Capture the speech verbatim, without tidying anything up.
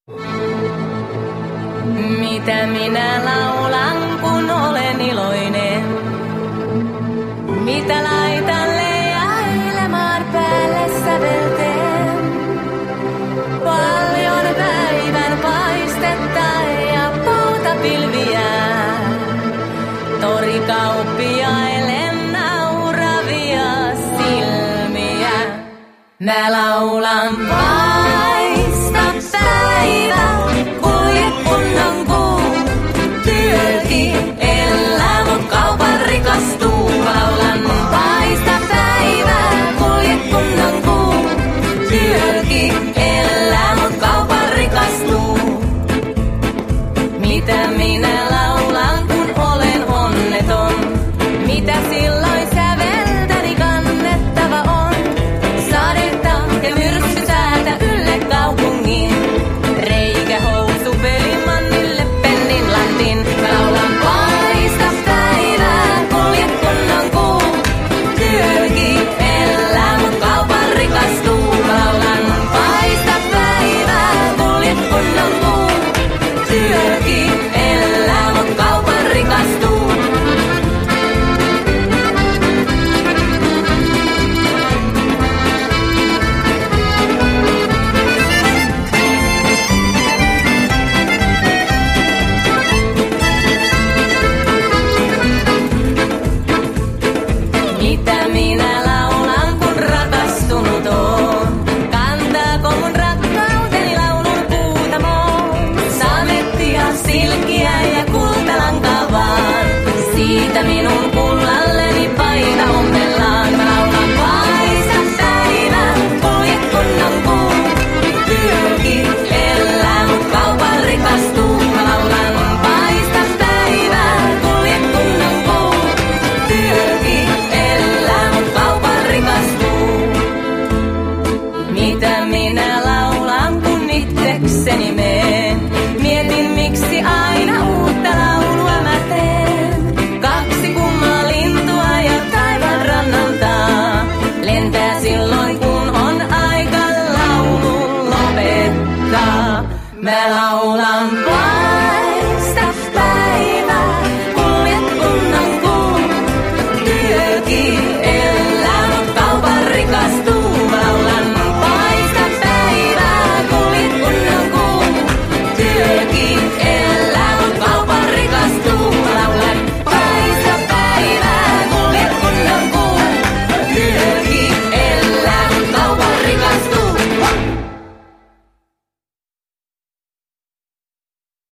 Mitä minä laulan, kun olen iloinen? Mitä laitan leijailemaan päälle sävelteen? Paljon päivän paistetta ja poutapilviä. Torikauppiaille nauravia silmiä. Mä laulan paista päivä, kulje kunnon kuu. Työki elää, mut kaupan rikastuu. Mä laulan paista päivä, kulje kunnon kuu. Työki elää, mut kaupan rikastuu. Mitä minä laulan, kun olen onneton? Mitä silloin säveltäni kannettava on? Sadetta ja myrskysäätä ylle kaupungin. Reikä housu pelimannille pennin lantin. Mä laulan paista päivää, kulje kunnon kuu. Työki elää, mut kaupan rikastuu. Mä laulan paista päivää, kulje kunnon kuu. Työki elää, mut kaupan rikastuu. Mitä minä laulan, kun rakastunut oon? Kantaako mun rakkauteni laulun kuutamoon? Samettia, silkkiä ja kultalankaa vaan. Siitä minun kullalleni paita ommellaan. Mä laulan paista päivä, kulje kunnon kuu. Työki elää, mut kaupan rikastuu. Mä laulan paista päivä, kulje kunnon kuu. Työki elää, mut kaupan rikastuu. Mitä minä laulan, kun itsekseni meen? Mietin, miksi aina uutta laulua mä teen. Kaksi kummaa lintua ja taivaan rannalta lentää silloin, kun on aika laulun lopettaa. Mä laulan vaan.